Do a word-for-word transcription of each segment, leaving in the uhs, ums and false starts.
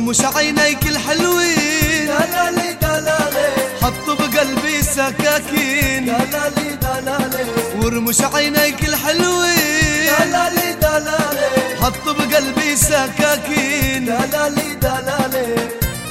ورمش عينيك الحلوين دلالي دلالي حطوا بقلبي سكاكين دلالي دلالي ورمش عينيك الحلوين دلالي دلالي حطوا بقلبي سكاكين دلالي دلالي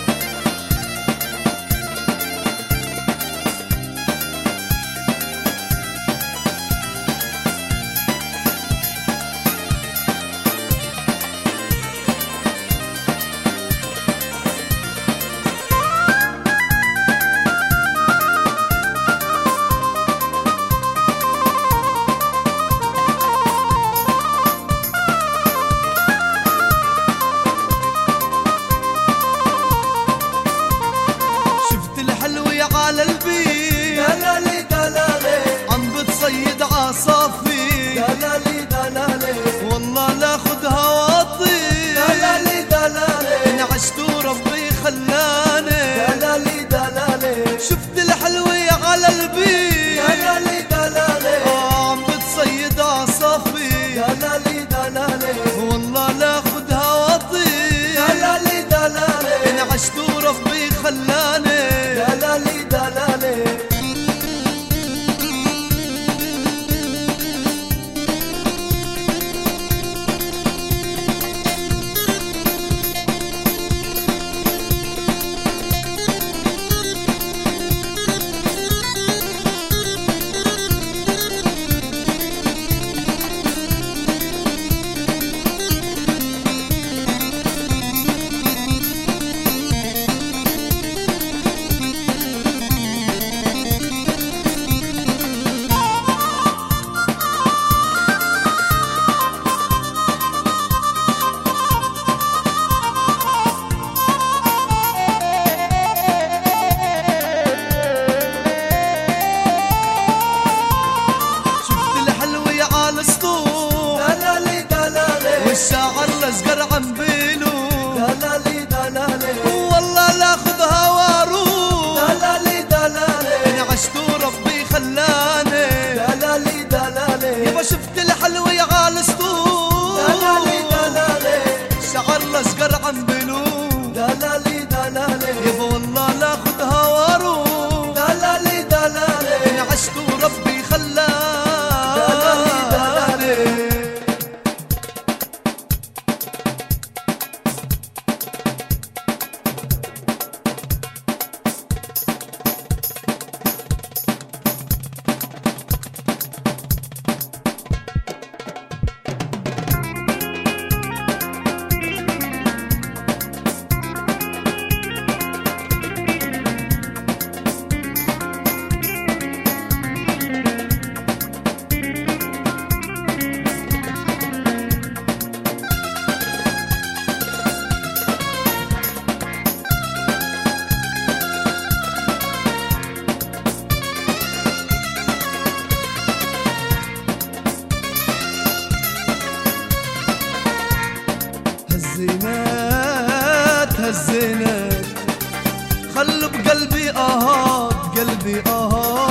على البيت دلالي دلالي عم بتصيد عصافي دلالي دلالي والله لاخدها واطي دلالي دلالي انعشت وربي خلاني دلالي دلالي شفت الحلوة على البيت دلالي دلالي آه عم بتصيد عصافي دلالي دلالي والله لاخدها واطي دلالي دلالي انعشت وربي خلاني دلالي دلالي والشاعر الأصغر عم بيلو دلالي دلالي والله لاخذها واروح دلالي دلالي انعشت وربي خلاني دلالي دلالي يابا شفت الحلوة يا غالي اسطول دلالي دلالي الشاعر الأصغر عم بيلو دلالي دلالي يابا والله لاخذها واروح دلالي دلالي انعشت وربي خلاني دلالي دلالي هزينات هزينات خلوا بقلبي آهات قلبي آهات